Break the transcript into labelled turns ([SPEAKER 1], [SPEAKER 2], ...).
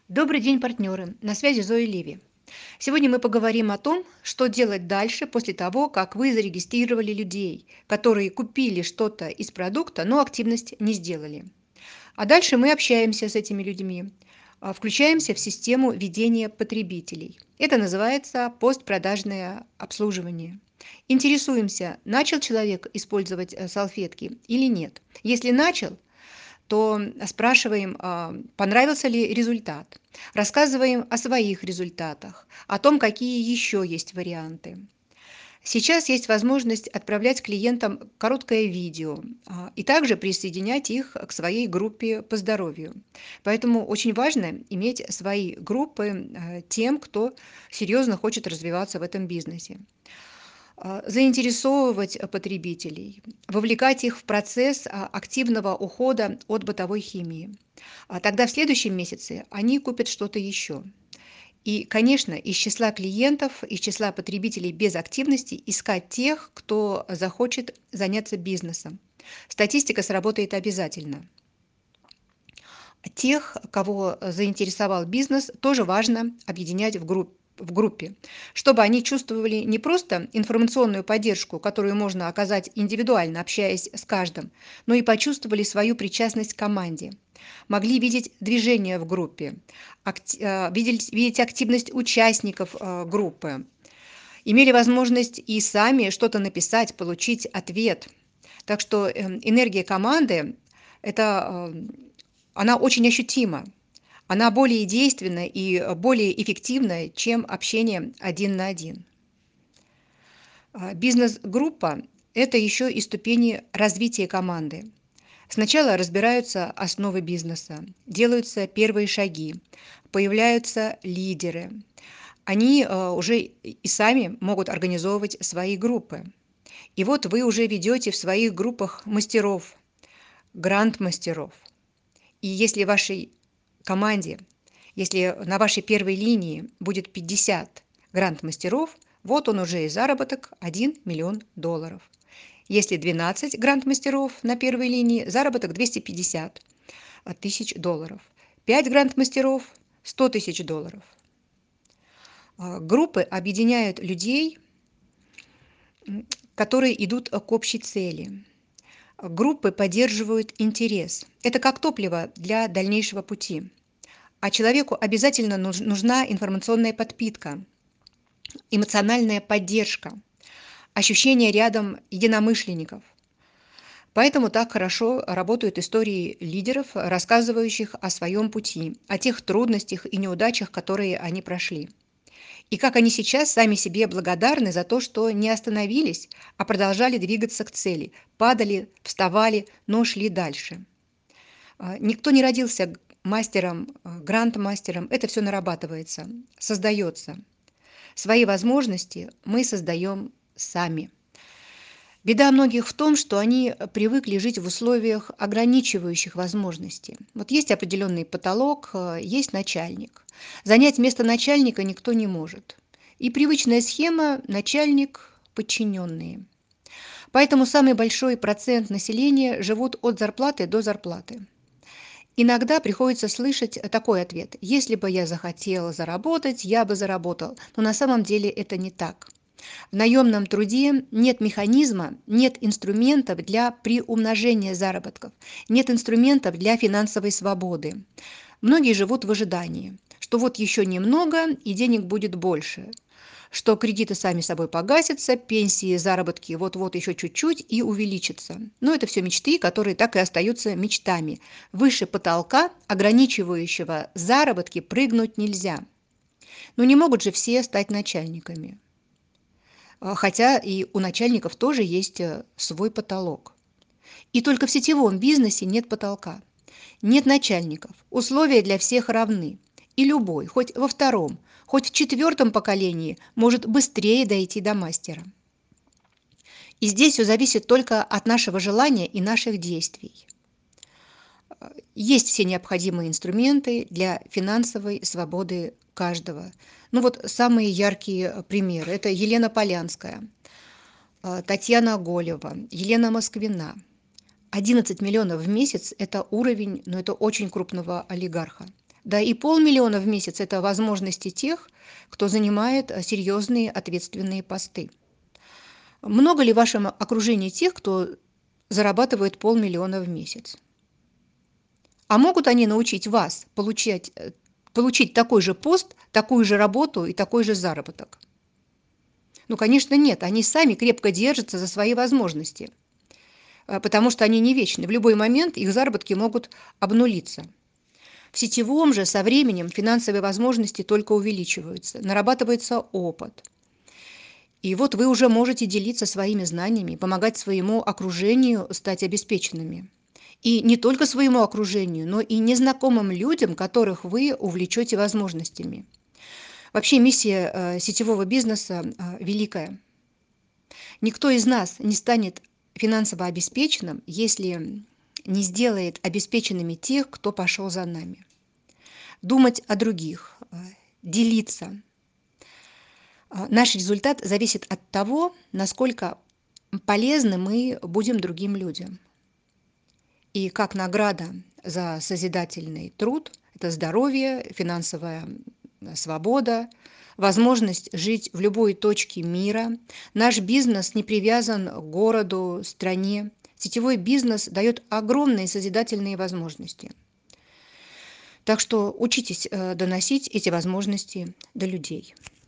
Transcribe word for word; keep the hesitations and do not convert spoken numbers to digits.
[SPEAKER 1] Добрый день, партнеры! На связи Зоя Леви. Сегодня мы поговорим о том, что делать дальше после того, как вы зарегистрировали людей, которые купили что-то из продукта, но активность не сделали. А дальше мы общаемся с этими людьми, а, включаемся в систему ведения потребителей. Это называется постпродажное обслуживание. Интересуемся, начал человек использовать э, салфетки или нет. Если начал, то спрашиваем, а, понравился ли результат. Рассказываем о своих результатах, о том, какие еще есть варианты. Сейчас есть возможность отправлять клиентам короткое видео а, и также присоединять их к своей группе по здоровью. Поэтому очень важно иметь свои группы э, тем, кто серьезно хочет развиваться в этом бизнесе. А, заинтересовывать э, потребителей, вовлекать их в процесс а, активного ухода от бытовой химии. А тогда в следующем месяце они купят что-то еще. И, конечно, из числа клиентов, из числа потребителей без активности искать тех, кто захочет заняться бизнесом. Статистика сработает обязательно. Тех, кого заинтересовал бизнес, тоже важно объединять в группе в группе, чтобы они чувствовали не просто информационную поддержку, которую можно оказать индивидуально, общаясь с каждым, но и почувствовали свою причастность к команде, могли видеть движение в группе, акти- э, видеть, видеть активность участников э, группы, имели возможность и сами что-то написать, получить ответ. Так что э, энергия команды– это э, она очень ощутима. Она более действенна и более эффективна, чем общение один на один. А, Бизнес-группа– это еще и ступени развития команды. Сначала разбираются основы бизнеса, делаются первые шаги, появляются лидеры. Они э, уже и сами могут организовывать свои группы. И вот вы уже ведете в своих группах мастеров, гранд-мастеров. И если в вашей команде, если на вашей первой линии будет пятьдесят гранд-мастеров, вот он уже и заработок один миллион долларов. Если двенадцать гранд-мастеров на первой линии, заработок двести пятьдесят тысяч долларов. пять гранд-мастеров– сто тысяч долларов. А, Группы объединяют людей, которые идут к общей цели. Группы поддерживают интерес. Это как топливо для дальнейшего пути. А человеку обязательно нуж- нужна информационная подпитка, эмоциональная поддержка, ощущение рядом единомышленников. Поэтому так хорошо работают истории лидеров, рассказывающих о своем пути, о тех трудностях и неудачах, которые они прошли. И как они сейчас сами себе благодарны за то, что не остановились, а продолжали двигаться к цели, падали, вставали, но шли дальше. А, Никто не родился мастером, а, гранд-мастером, это все нарабатывается, создается. Свои возможности мы создаем сами. Беда многих в том, что они привыкли жить в условиях ограничивающих возможности. Вот есть определенный потолок, э, есть начальник. Занять место начальника никто не может. И привычная схема– начальник, подчиненные. Поэтому самый большой процент населения живут от зарплаты до зарплаты. Иногда приходится слышать такой ответ: если бы я захотела заработать, я бы заработал. Но на самом деле это не так. В наемном труде нет механизма, нет инструментов для приумножения заработков, нет инструментов для финансовой свободы. Многие живут в ожидании, что вот еще немного и денег будет больше, что кредиты сами собой погасятся, пенсии, заработки вот-вот еще чуть-чуть и увеличатся. Но это все мечты, которые так и остаются мечтами. Выше потолка, ограничивающего заработки, прыгнуть нельзя. Но не могут же все стать начальниками. А, Хотя и у начальников тоже есть э, свой потолок. И только в сетевом бизнесе нет потолка. Нет начальников. Условия для всех равны. И любой, хоть во втором, хоть в четвертом поколении, может быстрее дойти до мастера. И здесь все зависит только от нашего желания и наших действий. Есть все необходимые инструменты для финансовой свободы каждого. Ну вот самые яркие примеры– это Елена Полянская, э, Татьяна Голева, Елена Москвина. одиннадцать миллионов в месяц– это уровень, но это очень крупного олигарха. Да и полмиллиона в месяц – это возможности тех, кто занимает э, серьезные ответственные посты. Много ли в вашем окружении тех, кто зарабатывает полмиллиона в месяц? А могут они научить вас получать, э, получить такой же пост, такую же работу и такой же заработок? Ну, конечно, нет. Они сами крепко держатся за свои возможности, э, потому что они не вечны. В любой момент их заработки могут обнулиться. В сетевом же со временем финансовые возможности только увеличиваются, нарабатывается опыт. И вот вы уже можете делиться своими знаниями, помогать своему окружению стать обеспеченными. И не только своему окружению, но и незнакомым людям, которых вы увлечете возможностями. Вообще миссия э, сетевого бизнеса э, великая. Никто из нас не станет финансово обеспеченным, если не сделает обеспеченными тех, кто пошел за нами. Думать о других, э, делиться. А, Наш результат зависит от того, насколько полезны мы будем другим людям. И как награда за созидательный труд – это здоровье, финансовая м, свобода, возможность жить в любой точке мира. Наш бизнес не привязан к городу, стране. Сетевой бизнес дает огромные созидательные возможности. Так что учитесь э, доносить эти возможности до людей.